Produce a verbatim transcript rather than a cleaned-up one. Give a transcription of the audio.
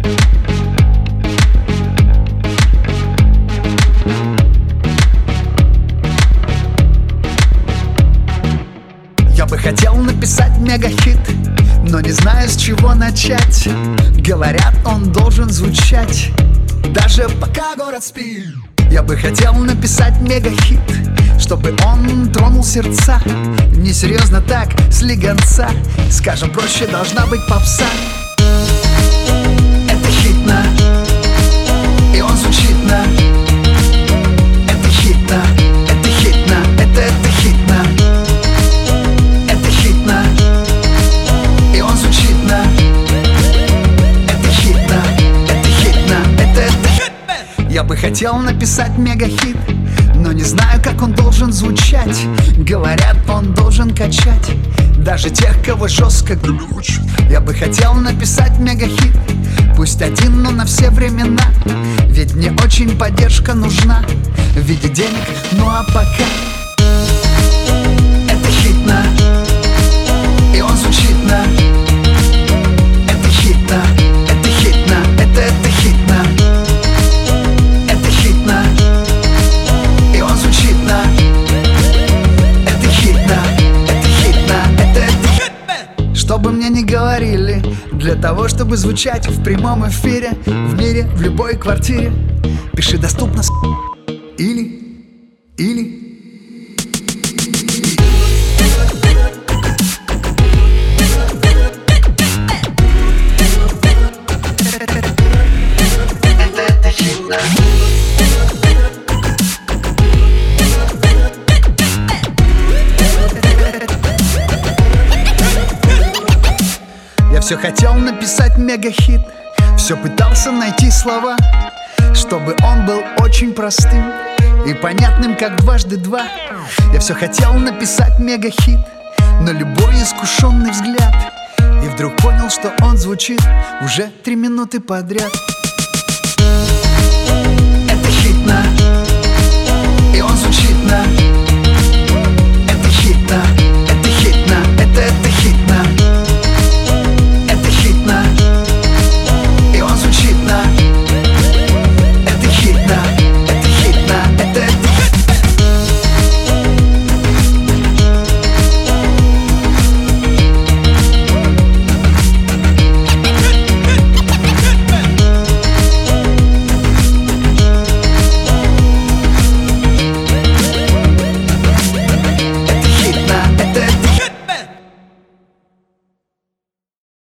Я бы хотел написать мегахит, но не знаю, с чего начать. Говорят, он должен звучать даже пока город спит. Я бы хотел написать мегахит, чтобы он тронул сердца. Несерьезно так, слегонца. Скажем проще, должна быть попса. Это хитно, и он звучит на. Это хитно, это хитно, это, это хитно. Это хитно, и он звучит на. Это хитно, это хитно, это, это хитно. Я бы хотел написать мегахит, но не знаю, как он должен звучать. Говорят, он должен качать даже тех, кого жестко глючит. Я бы хотел написать мегахит, пусть один, но на все времена. Ведь мне очень поддержка нужна в виде денег, ну а пока. Это хитно, и он звучит на. Это хитно, это хитно, это, это хитно. Это хитно, и он звучит на. Это хитно, это хитно, это, это хитно. Что бы мне ни говорили, для того, чтобы звучать в прямом эфире, в мире, в любой квартире, пиши доступно с... или, или. Я все хотел написать мегахит, все пытался найти слова, чтобы он был очень простым и понятным, как дважды два. Я все хотел написать мегахит, но любой искушенный взгляд, и вдруг понял, что он звучит уже три минуты подряд. Это хитно, и он звучит на. Это хитно, это хитно, это, это